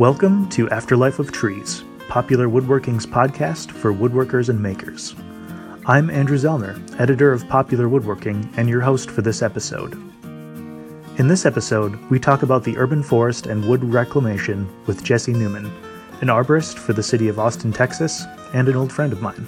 Welcome to Afterlife of Trees, Popular Woodworking's podcast for woodworkers and makers. I'm Andrew Zellner, editor of Popular Woodworking, and your host for this episode. In this episode, we talk about the urban forest and wood reclamation with Jesse Newman, an arborist for the city of Austin, Texas, and an old friend of mine.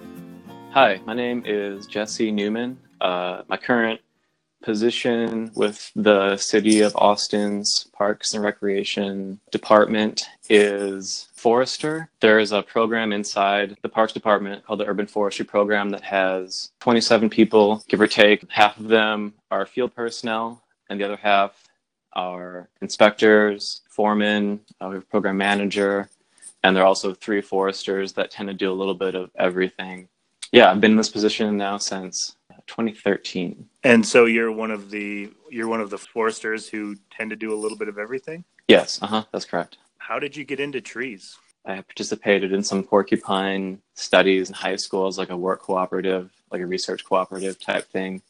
Hi, my name is Jesse Newman. My current position with the City of Austin's Parks and Recreation Department is forester. There is a program inside the Parks Department called the Urban Forestry Program that has 27 people, give or take. Half of them are field personnel, and the other half are inspectors, foremen, we have a program manager, and there are also 3 foresters that tend to do a little bit of everything. Yeah, I've been in this position now since 2013. And so you're one of the foresters who tend to do a little bit of everything? Yes, that's correct. How did you get into trees? I participated in some porcupine studies in high school as like a work cooperative, like a research cooperative type thing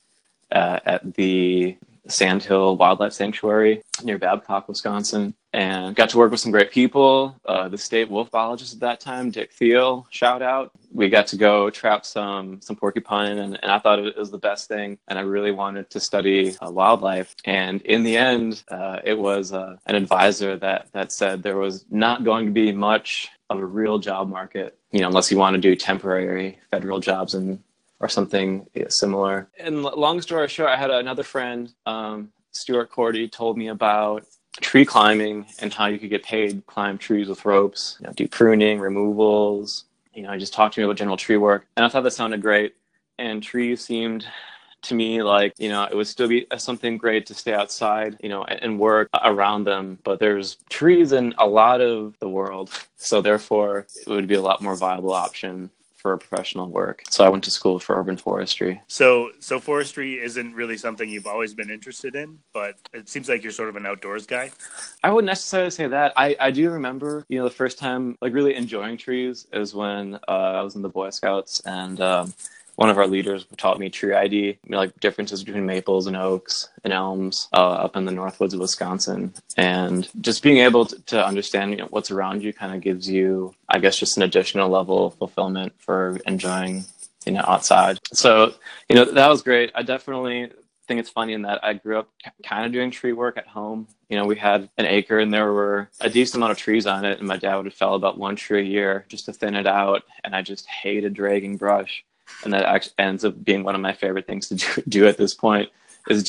at the Sandhill Wildlife Sanctuary near Babcock, Wisconsin, and got to work with some great people. The state wolf biologist at that time, Dick Thiel, shout out. We got to go trap some porcupine, and I thought it was the best thing, and I really wanted to study wildlife. And in the end, it was an advisor that said there was not going to be much of a real job market, unless you want to do temporary federal jobs or something similar. And long story short, I had another friend, Stuart Cordy, told me about tree climbing and how you could get paid to climb trees with ropes, do pruning, removals. He just talked to me about general tree work. And I thought that sounded great. And trees seemed to me like, it would still be something great to stay outside, and work around them. But there's trees in a lot of the world. So therefore, it would be a lot more viable option for professional work. So I went to school for urban forestry. So forestry isn't really something you've always been interested in, but it seems like you're sort of an outdoors guy. I wouldn't necessarily say that. I do remember, the first time like really enjoying trees is when I was in the Boy Scouts, and one of our leaders taught me tree ID, like differences between maples and oaks and elms up in the Northwoods of Wisconsin. And just being able to understand what's around you kind of gives you, I guess, just an additional level of fulfillment for enjoying, outside. So, that was great. I definitely think it's funny in that I grew up kind of doing tree work at home. We had an acre and there were a decent amount of trees on it, and my dad would fell about 1 tree a year just to thin it out. And I just hated dragging brush. And that actually ends up being one of my favorite things to do at this point is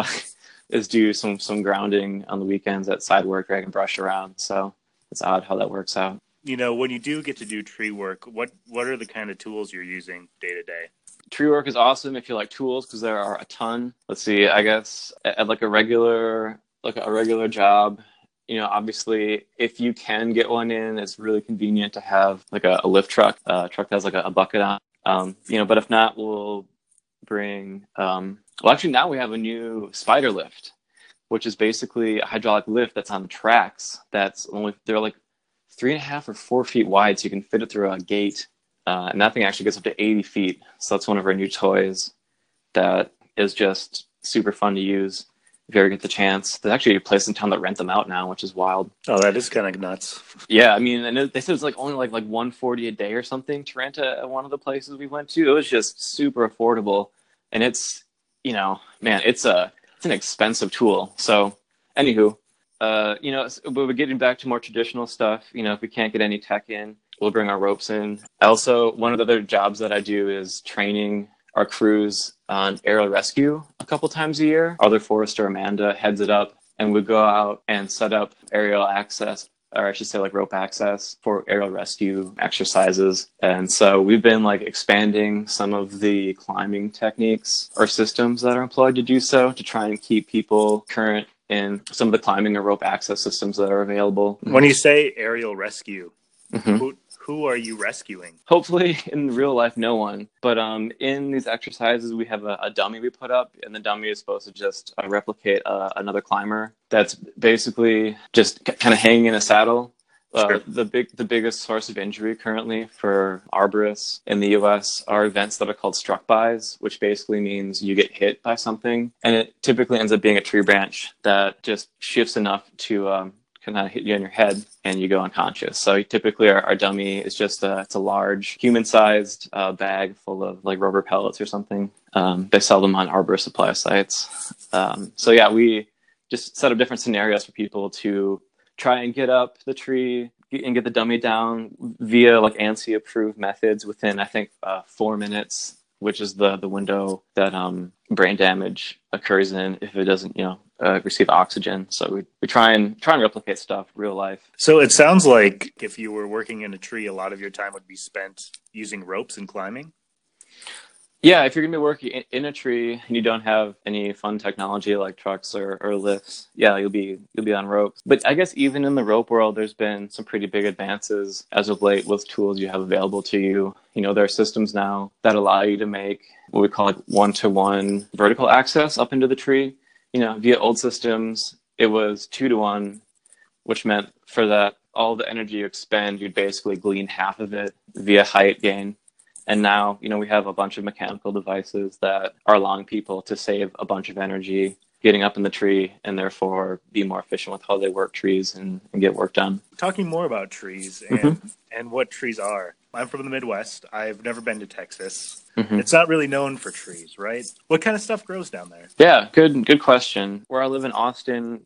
do some grounding on the weekends at side work, dragging brush around. So it's odd how that works out. When you do get to do tree work, what are the kind of tools you're using day to day? Tree work is awesome if you like tools, because there are a ton. Let's see, I guess at like a regular job, obviously if you can get one in, it's really convenient to have like a lift truck, truck that has like a bucket on. But if not, we'll bring, actually now we have a new spider lift, which is basically a hydraulic lift that's on tracks. They're like 3.5 or 4 feet wide, so you can fit it through a gate. And that thing actually gets up to 80 feet. So that's one of our new toys that is just super fun to use if you ever get the chance. There's actually a place in town that rent them out now, which is wild. Oh, that is kind of nuts. Yeah, I mean, and they said it's like only like $140 a day or something to rent at one of the places we went to. It was just super affordable, and it's it's an expensive tool. So, anywho, we're getting back to more traditional stuff. If we can't get any tech in, we'll bring our ropes in. Also, one of the other jobs that I do is training our crews on aerial rescue a couple times a year. Other forester Amanda heads it up, and we go out and set up aerial access, or I should say like rope access for aerial rescue exercises. And so we've been like expanding some of the climbing techniques or systems that are employed to do so, to try and keep people current in some of the climbing or rope access systems that are available. When you say aerial rescue, mm-hmm. Who are you rescuing? Hopefully in real life, no one. But in these exercises, we have a dummy we put up, and the dummy is supposed to just replicate another climber that's basically just kind of hanging in a saddle. Sure. The biggest source of injury currently for arborists in the U.S. are events that are called struck-bys, which basically means you get hit by something, and it typically ends up being a tree branch that just shifts enough to can hit you in your head and you go unconscious. So typically our dummy is just it's a large human-sized bag full of like rubber pellets or something. They sell them on arbor supply sites. So yeah, we just set up different scenarios for people to try and get up the tree and get the dummy down via like ANSI approved methods within, I think, 4 minutes, which is the window that brain damage occurs in if it doesn't, receive oxygen. So we try and replicate stuff real life. So it sounds like if you were working in a tree, a lot of your time would be spent using ropes and climbing. Yeah, if you're going to be working in a tree and you don't have any fun technology like trucks or lifts, yeah, you'll be on ropes. But I guess even in the rope world, there's been some pretty big advances as of late with tools you have available to you. There are systems now that allow you to make what we call like one-to-one vertical access up into the tree. Via old systems, it was 2-to-1, which meant for that, all the energy you expend, you'd basically glean half of it via height gain. And now, we have a bunch of mechanical devices that are allowing people to save a bunch of energy getting up in the tree and therefore be more efficient with how they work trees and get work done. Talking more about trees and what trees are. I'm from the Midwest. I've never been to Texas. Mm-hmm. It's not really known for trees, right? What kind of stuff grows down there? Yeah, good question. Where I live in Austin,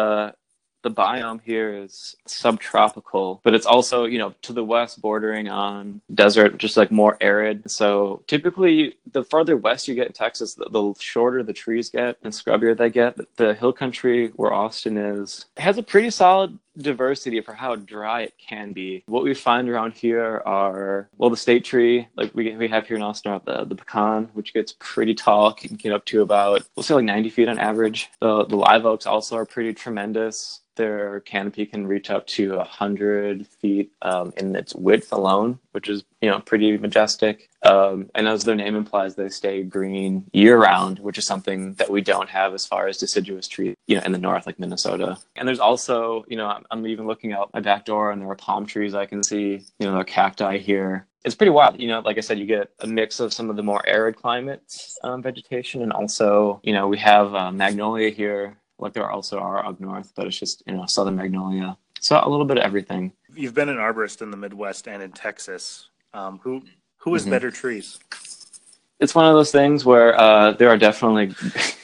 the biome here is subtropical, but it's also, to the west bordering on desert, just like more arid. So typically the farther west you get in Texas, the shorter the trees get and scrubbier they get. The hill country where Austin is has a pretty solid diversity for how dry it can be. What we find around here are, the state tree, like we have here in Austin, the pecan, which gets pretty tall, can get up to about, we'll say like 90 feet on average. The live oaks also are pretty tremendous. Their canopy can reach up to 100 feet in its width alone, which is, pretty majestic. And as their name implies, they stay green year-round, which is something that we don't have as far as deciduous trees, in the north, like Minnesota. And there's also, I'm even looking out my back door, and there are palm trees I can see, there are cacti here. It's pretty wild. Like I said, you get a mix of some of the more arid climates vegetation, and also, we have magnolia here, like there also are up north, but it's just, southern magnolia. So a little bit of everything. You've been an arborist in the Midwest and in Texas. Who has better trees? It's one of those things where there are definitely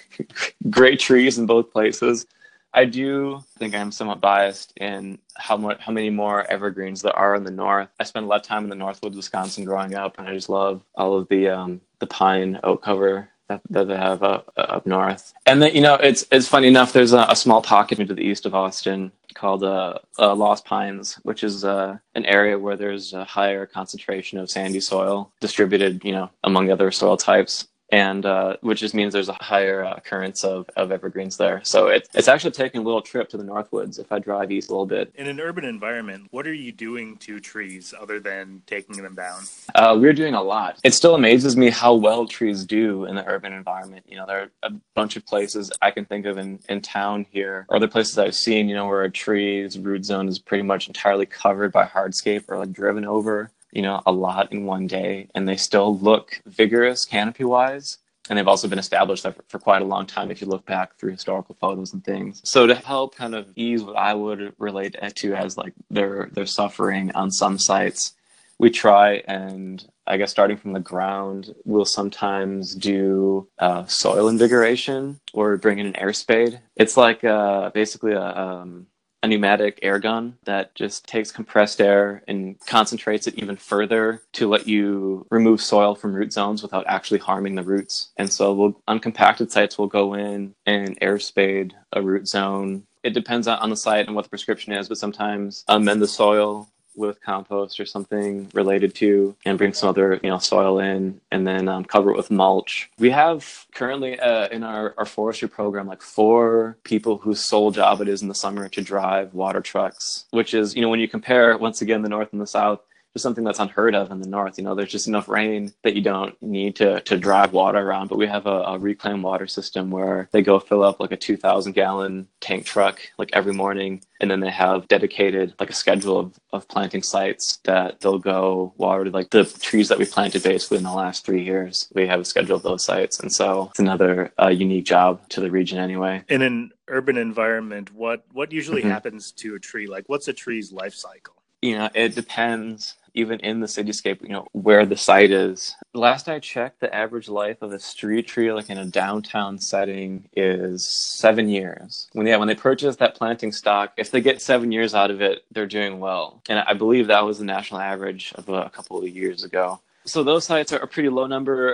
great trees in both places. I do think I'm somewhat biased in how many more evergreens there are in the north. I spent a lot of time in the Northwoods, Wisconsin growing up, and I just love all of the pine oak cover that they have up north. And then, it's funny enough, there's a small pocket to the east of Austin called Lost Pines, which is an area where there's a higher concentration of sandy soil distributed, among the other soil types. And which just means there's a higher occurrence of evergreens there. So it's actually taking a little trip to the Northwoods if I drive east a little bit. In an urban environment, what are you doing to trees other than taking them down? We're doing a lot. It still amazes me how well trees do in the urban environment. There are a bunch of places I can think of in town here, or other places I've seen, where a tree's root zone is pretty much entirely covered by hardscape or like driven over, a lot in one day, and they still look vigorous canopy-wise. And they've also been established for quite a long time if you look back through historical photos and things. So to help kind of ease what I would relate to as like their suffering on some sites, we try and, I guess starting from the ground, we'll sometimes do soil invigoration or bring in an air spade. It's like basically a pneumatic air gun that just takes compressed air and concentrates it even further to let you remove soil from root zones without actually harming the roots. And so on compacted sites, we'll go in and air spade a root zone. It depends on the site and what the prescription is, but sometimes amend the soil with compost or something related to, and bring some other soil in, and then cover it with mulch. We have currently in our forestry program like 4 people whose sole job it is in the summer to drive water trucks, which is when you compare once again the north and the south, is something that's unheard of in the north. There's just enough rain that you don't need to drive water around. But we have a reclaimed water system where they go fill up like a 2,000 gallon tank truck like every morning. And then they have dedicated like a schedule of planting sites that they'll go water like the trees that we planted basically in the last 3 years. We have a schedule of those sites. And so it's another unique job to the region anyway. In an urban environment, what usually happens to a tree? Like, what's a tree's life cycle? It depends, even in the cityscape, where the site is. Last I checked, the average life of a street tree, like in a downtown setting, is 7 years. When they purchase that planting stock, if they get 7 years out of it, they're doing well. And I believe that was the national average of a couple of years ago. So those sites are a pretty low number.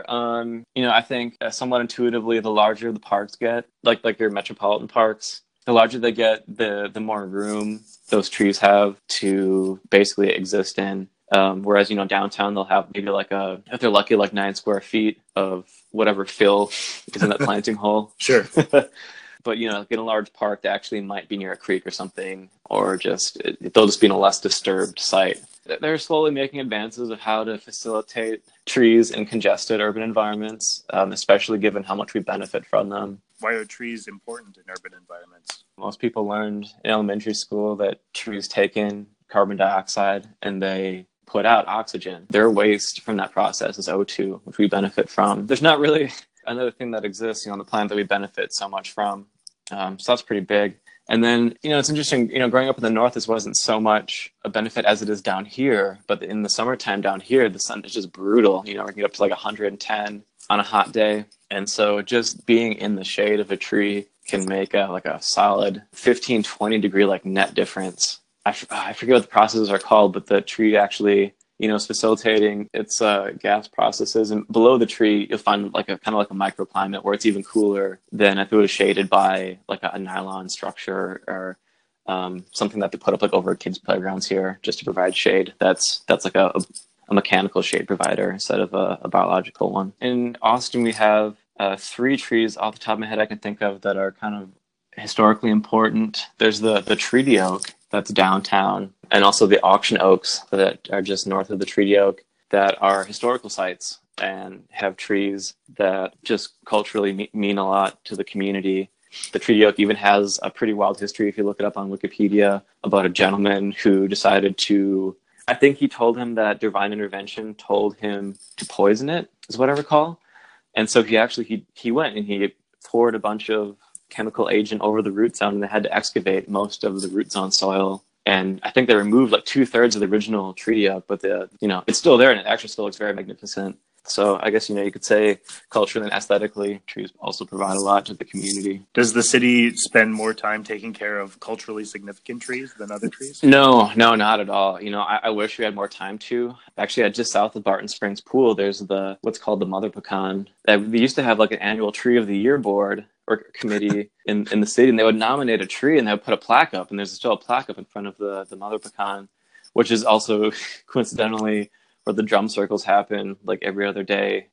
I think somewhat intuitively, the larger the parks get, like your metropolitan parks, the larger they get, the more room those trees have to basically exist in. Whereas, downtown, they'll have maybe if they're lucky, like 9 square feet of whatever fill is in that planting hole. Sure. But, in a large park, they actually might be near a creek or something, or they'll just be in a less disturbed site. They're slowly making advances of how to facilitate trees in congested urban environments, especially given how much we benefit from them. Why are trees important in urban environments? Most people learned in elementary school that trees take in carbon dioxide and they put out oxygen. Their waste from that process is O2, which we benefit from. There's not really another thing that exists, on the planet that we benefit so much from. So that's pretty big. And then, it's interesting, growing up in the north, this wasn't so much a benefit as it is down here. But in the summertime down here, the sun is just brutal. We can get up to like 110 on a hot day. And so just being in the shade of a tree can make a solid 15, 20 degree net difference. I forget what the processes are called, but the tree actually, is facilitating its gas processes. And below the tree, you'll find kind of like a microclimate where it's even cooler than if it was shaded by a nylon structure or something that they put up over kids' playgrounds here just to provide shade. That's like a mechanical shade provider instead of a biological one. In Austin, we have 3 trees off the top of my head I can think of that are kind of historically important. There's the treaty oak that's downtown, and also the auction oaks that are just north of the treaty oak that are historical sites and have trees that just culturally mean a lot to the community. The treaty oak even has a pretty wild history, if you look it up on Wikipedia, about a gentleman who decided to, I think he told him that divine intervention told him to poison it, is what I recall. And so he went and he poured a bunch of chemical agent over the root zone, and they had to excavate most of the root zone soil. And I think they removed 2/3 of the original treaty oak, but it's still there and it actually still looks very magnificent. So I guess, you could say culturally and aesthetically, trees also provide a lot to the community. Does the city spend more time taking care of culturally significant trees than other trees? No, not at all. I wish we had more time to. Actually, just south of Barton Springs Pool, there's what's called the Mother Pecan. We used to have an annual Tree of the Year board or committee in the city, and they would nominate a tree and they would put a plaque up, and there's still a plaque up in front of the Mother Pecan, which is also coincidentally where the drum circles happen every other day.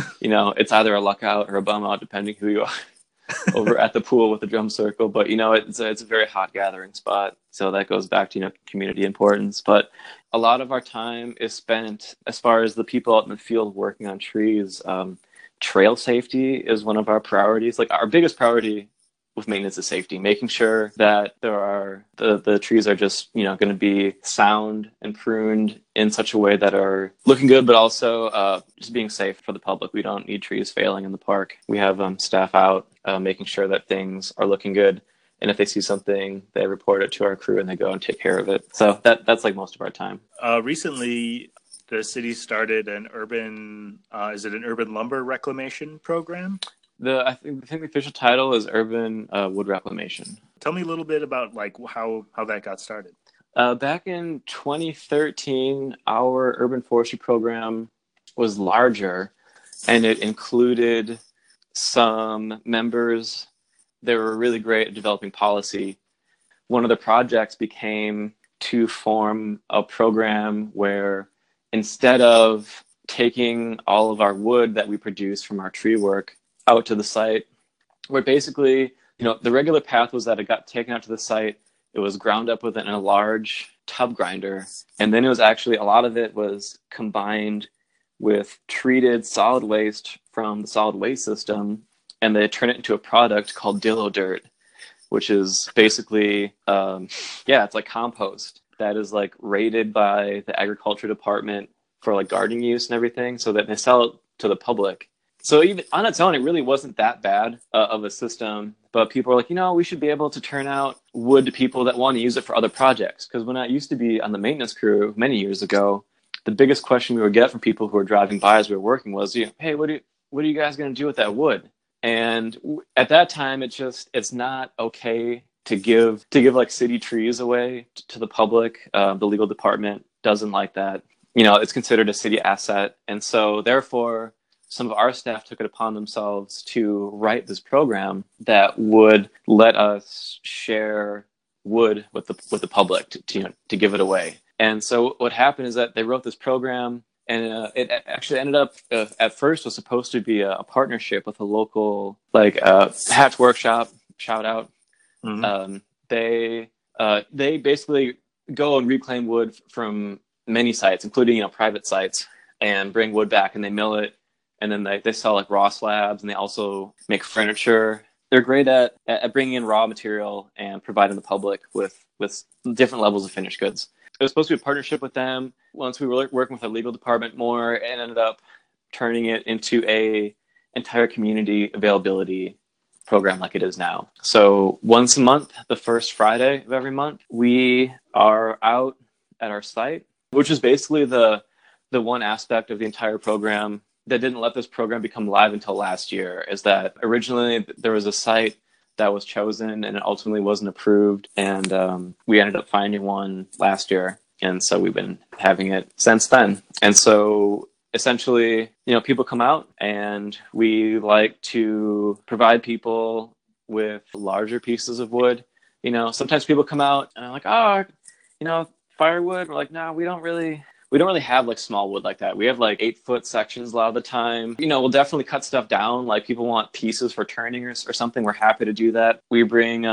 It's either a luck out or a bum out, depending who you are over at the pool with the drum circle. But, it's a very hot gathering spot. So that goes back to, community importance. But a lot of our time is spent, as far as the people out in the field working on trees, trail safety is one of our priorities. Our biggest priority with maintenance is safety, making sure that the trees are just, going to be sound and pruned in such a way that are looking good, but also just being safe for the public. We don't need trees failing in the park. We have staff out making sure that things are looking good. And if they see something, they report it to our crew and they go and take care of it. So that's most of our time. Recently, the city started an urban lumber reclamation program? I think the official title is Urban Wood Reclamation. Tell me a little bit about how that got started. Back in 2013, our urban forestry program was larger, and it included some members that were really great at developing policy. One of the projects became to form a program where instead of taking all of our wood that we produce from our tree work out to the site, where basically, the regular path was that it got taken out to the site, It was ground up within a large tub grinder. And then it was actually, a lot of it was combined with treated solid waste from the solid waste system. And they turned it into a product called Dillo Dirt, which is basically, it's like compost that is like rated by the agriculture department for like gardening use and everything, so that they sell it to the public. So even on its own, it really wasn't that bad of a system. But people are like, we should be able to turn out wood to people that want to use it for other projects. Because when I used to be on the maintenance crew many years ago, the biggest question we would get from people who were driving by as we were working was, hey, what are you guys going to do with that wood? And at that time, it's not okay to give like city trees away to the public. The legal department doesn't like that. It's considered a city asset. And so therefore, some of our staff took it upon themselves to write this program that would let us share wood with the public to give it away. And so what happened is that they wrote this program, and it actually ended up at first was supposed to be a partnership with a local hatch workshop. Shout out. Mm-hmm. They basically go and reclaim wood from many sites, including private sites, and bring wood back, and they mill it. And then they sell like raw slabs, and they also make furniture. They're great at bringing in raw material and providing the public with different levels of finished goods. It was supposed to be a partnership with them. Once we were working with our legal department more, and ended up turning it into a entire community availability program like it is now. So once a month, the first Friday of every month, we are out at our site, which is basically the one aspect of the entire program that didn't let this program become live until last year, is that originally there was a site that was chosen and it ultimately wasn't approved. And we ended up finding one last year. And so we've been having it since then. And so essentially, people come out, and we like to provide people with larger pieces of wood. Sometimes people come out and are like, firewood. We're like, no, we don't really have like small wood like that. We have like 8-foot sections a lot of the time. We'll definitely cut stuff down. Like people want pieces for turning or something. We're happy to do that. We bring,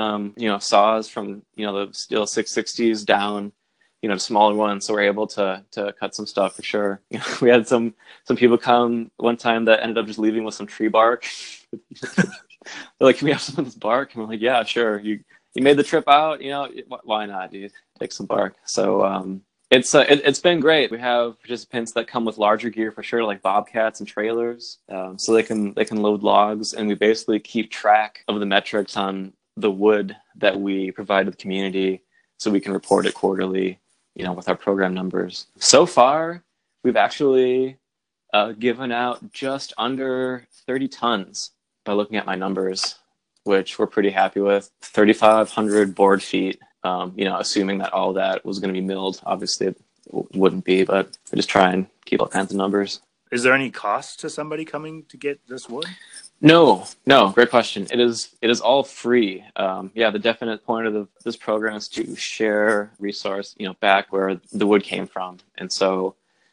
saws from, the Steel 660s down, to smaller ones. So we're able to cut some stuff for sure. We had some people come one time that ended up just leaving with some tree bark. They're like, can we have some of this bark? And we're like, yeah, sure. You made the trip out, why not, dude? Take some bark. So, it's been great. We have participants that come with larger gear for sure, like bobcats and trailers, so they can load logs, and we basically keep track of the metrics on the wood that we provide to the community, so we can report it quarterly, with our program numbers. So far, we've actually given out just under 30 tons by looking at my numbers, which we're pretty happy with. 3,500 board feet. Assuming that all that was going to be milled. Obviously it wouldn't be, but I just try and keep all kinds of numbers. Is there any cost to somebody coming to get this wood? No, great question. It is all free. The definite point of this program is to share resource, back where the wood came from. And so,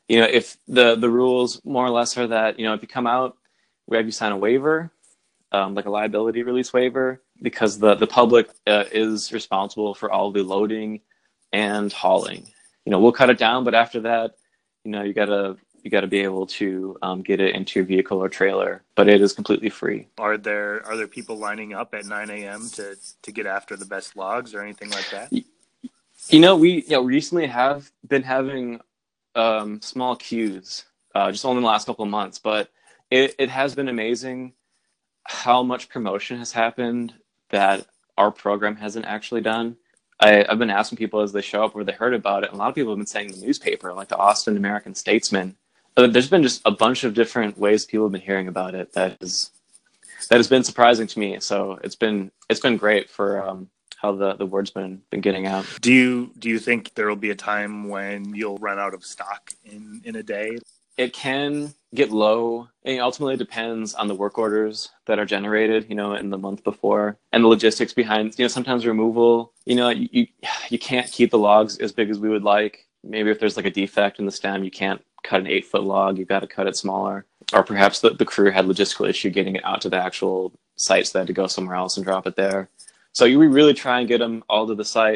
if the rules more or less are that, if you come out, we have you sign a waiver, like a liability release waiver, because the public is responsible for all the loading and hauling. We'll cut it down, but after that, you gotta be able to get it into your vehicle or trailer. But it is completely free. Are there people lining up at 9 a.m. to get after the best logs or anything like that? We recently have been having small queues, just only in the last couple of months, but it has been amazing how much promotion has happened that our program hasn't actually done. I've been asking people as they show up where they heard about it. And a lot of people have been saying the newspaper, like the Austin American Statesman. There's been just a bunch of different ways people have been hearing about it that has been surprising to me. So it's been great for how the word's been getting out. Do you think there will be a time when you'll run out of stock in a day? It can get low. It ultimately depends on the work orders that are generated, in the month before, and the logistics behind, sometimes removal, you can't keep the logs as big as we would like. Maybe if there's like a defect in the stem, you can't cut an 8-foot log, you've got to cut it smaller. Or perhaps the crew had logistical issue getting it out to the actual site, so they had to go somewhere else and drop it there. So we really try and get them all to the site.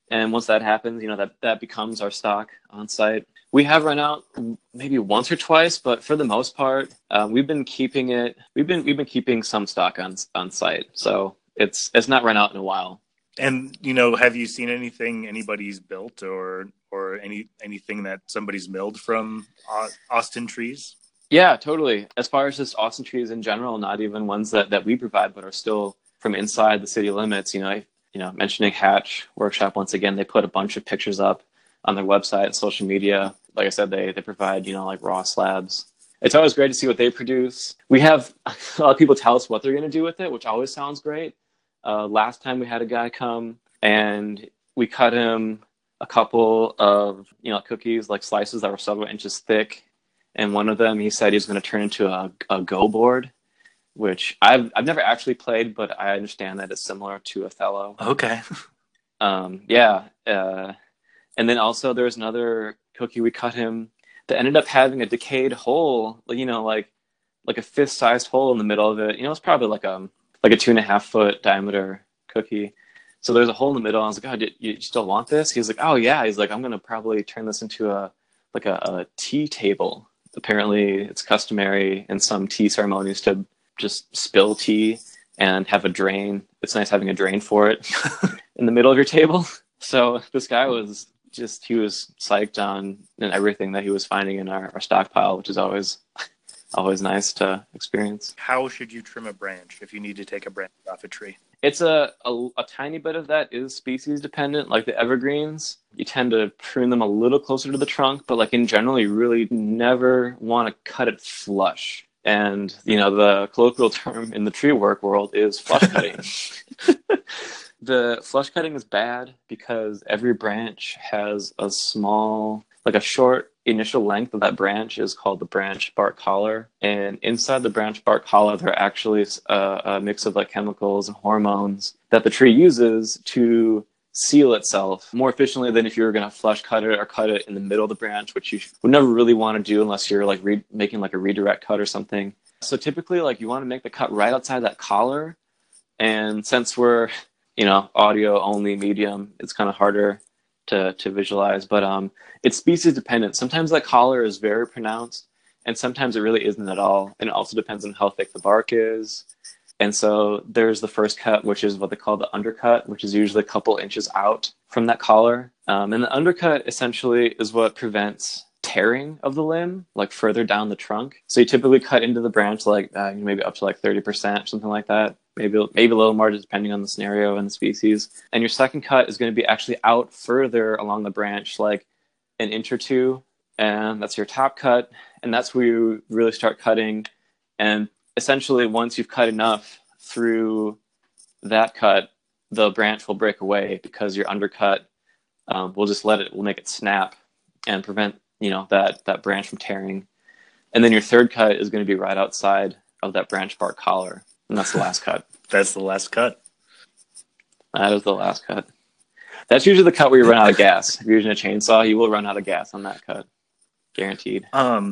And once that happens, that becomes our stock on site. We have run out maybe once or twice, but for the most part, we've been keeping it. We've been keeping some stock on site, so it's not run out in a while. And have you seen anything anybody's built or anything that somebody's milled from Austin trees? Yeah, totally. As far as just Austin trees in general, not even ones that we provide, but are still from inside the city limits. Mentioning Hatch Workshop once again, they put a bunch of pictures up on their website and social media. Like I said, they provide, like raw slabs. It's always great to see what they produce. We have a lot of people tell us what they're going to do with it, which always sounds great. Last time we had a guy come and we cut him a couple of, cookies, like slices that were several inches thick. And one of them, he said he was going to turn into a Go board, which I've never actually played, but I understand that it's similar to Othello. Okay. Yeah. And then also there was another cookie we cut him that ended up having a decayed hole, like a fist-sized hole in the middle of it. It's probably like a 2.5 foot diameter cookie. So there's a hole in the middle. I was like, "Oh, you still want this?" He's like, "Oh yeah." He's like, "I'm gonna probably turn this into a tea table." Apparently, it's customary in some tea ceremonies to just spill tea and have a drain. It's nice having a drain for it in the middle of your table. So this guy was psyched on and everything that he was finding in our stockpile, which is always nice to experience. How should you trim a branch if you need to take a branch off a tree? It's a tiny bit of that is species dependent. Like the evergreens, you tend to prune them a little closer to the trunk, but like in general, you really never want to cut it flush. And, the colloquial term in the tree work world is flush cutting. The flush cutting is bad because every branch has a short initial length of that branch is called the branch bark collar. And inside the branch bark collar, there are actually a mix of like chemicals and hormones that the tree uses to seal itself more efficiently than if you were going to flush cut it or cut it in the middle of the branch, which you would never really want to do unless you're like making like a redirect cut or something. So typically like you want to make the cut right outside that collar. And since we're, audio only medium, it's kind of harder to visualize, but it's species dependent. Sometimes that collar is very pronounced and sometimes it really isn't at all. And it also depends on how thick the bark is. And so there's the first cut, which is what they call the undercut, which is usually a couple inches out from that collar. And the undercut essentially is what prevents tearing of the limb, like further down the trunk. So you typically cut into the branch like maybe up to like 30% or something like that. Maybe a little more depending on the scenario and the species. And your second cut is going to be actually out further along the branch, like an inch or two. And that's your top cut. And that's where you really start cutting. And essentially, once you've cut enough through that cut, the branch will break away because your undercut will make it snap and prevent, that branch from tearing. And then your third cut is going to be right outside of that branch bark collar. And that's the last cut. That's the last cut. That is the last cut. That's usually the cut where you run out of gas. If you're using a chainsaw, you will run out of gas on that cut. Guaranteed.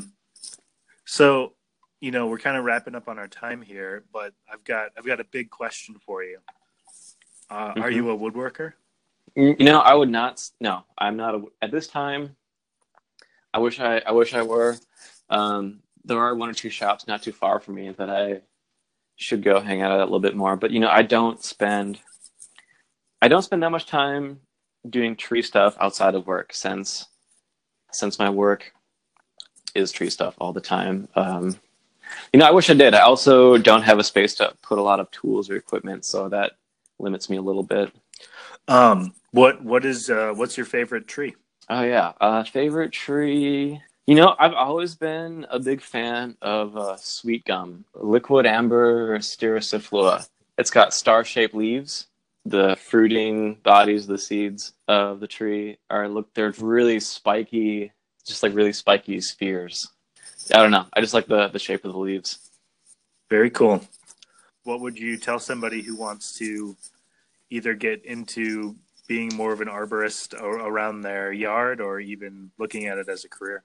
So, we're kind of wrapping up on our time here, but I've got a big question for you. Are you a woodworker? I would not. No, I'm not. At this time, I wish I were. There are one or two shops not too far from me that I should go hang out at a little bit more. But I don't spend that much time doing tree stuff outside of work since my work is tree stuff all the time. I wish I did. I also don't have a space to put a lot of tools or equipment, so that limits me a little bit. What's your favorite tree? Oh yeah, favorite tree. I've always been a big fan of sweet gum, liquid amber styraciflua. It's got star-shaped leaves. The fruiting bodies, the seeds of the tree they're really spiky, just like really spiky spheres. I don't know. I just like the shape of the leaves. Very cool. What would you tell somebody who wants to either get into being more of an arborist around their yard or even looking at it as a career?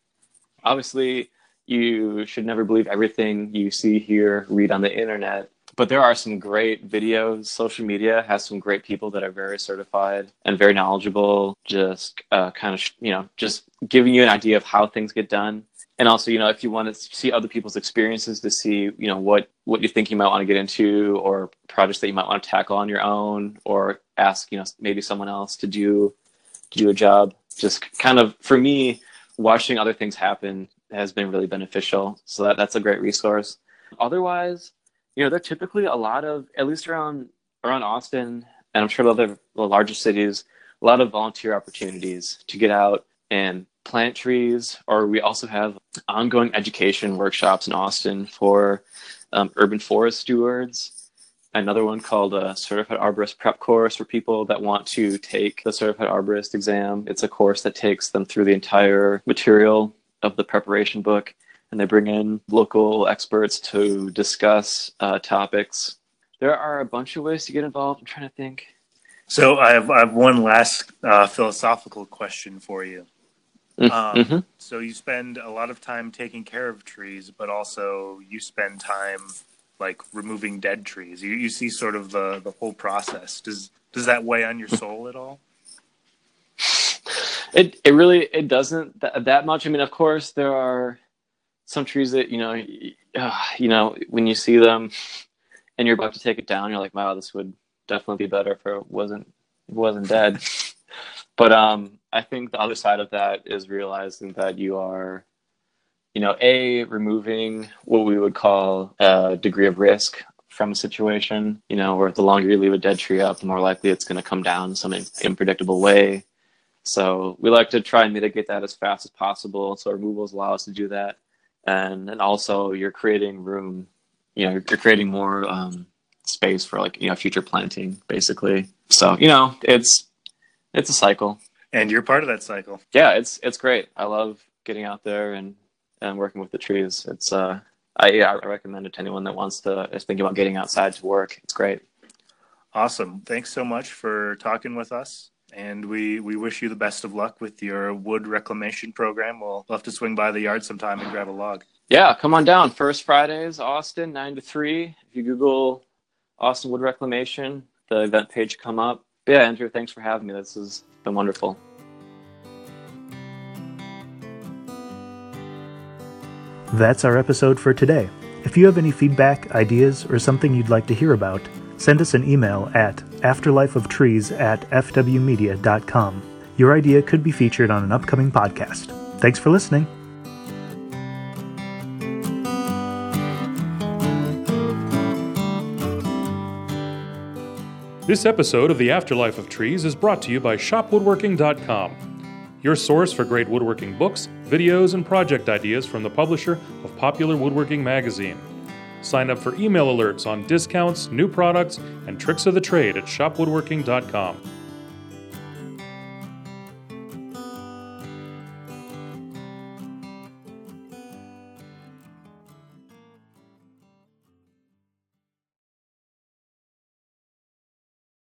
Obviously, you should never believe everything you see, hear, read on the internet. But there are some great videos. Social media has some great people that are very certified and very knowledgeable, just just giving you an idea of how things get done. And also, if you want to see other people's experiences to see, what you think you might want to get into, or projects that you might want to tackle on your own, or ask, maybe someone else to do a job. Just kind of, for me, watching other things happen has been really beneficial. So that's a great resource. Otherwise, there are typically a lot of, at least around Austin, and I'm sure the larger cities, a lot of volunteer opportunities to get out and plant trees. Or we also have ongoing education workshops in Austin for urban forest stewards. Another one called a Certified Arborist Prep Course for people that want to take the Certified Arborist exam. It's a course that takes them through the entire material of the preparation book, and they bring in local experts to discuss topics. There are a bunch of ways to get involved. I'm trying to think. So I have one last philosophical question for you. So you spend a lot of time taking care of trees, but also you spend time like removing dead trees. You see sort of the whole process. Does that weigh on your soul at all? It really doesn't that much. I mean, of course, there are some trees that when you see them and you're about to take it down, you're like, wow, this would definitely be better if it wasn't dead. But I think the other side of that is realizing that you are, removing what we would call a degree of risk from a situation, where the longer you leave a dead tree up, the more likely it's going to come down in some unpredictable way. So we like to try and mitigate that as fast as possible. So removals allow us to do that. And also you're creating room, you're creating more space for future planting, basically. So, it's a cycle. And you're part of that cycle. Yeah, it's great. I love getting out there and working with the trees. It's I recommend it to anyone that is thinking about getting outside to work. It's great. Awesome. Thanks so much for talking with us. And we wish you the best of luck with your wood reclamation program. We'll have to swing by the yard sometime and grab a log. Yeah, come on down. First Fridays, Austin, 9 to 3. If you Google Austin Wood Reclamation, the event page come up. But yeah, Andrew, thanks for having me. This has been wonderful. That's our episode for today. If you have any feedback, ideas, or something you'd like to hear about, send us an email at afterlifeoftrees@fwmedia.com. Your idea could be featured on an upcoming podcast. Thanks for listening. This episode of The Afterlife of Trees is brought to you by shopwoodworking.com, your source for great woodworking books, videos, and project ideas from the publisher of Popular Woodworking Magazine. Sign up for email alerts on discounts, new products, and tricks of the trade at shopwoodworking.com.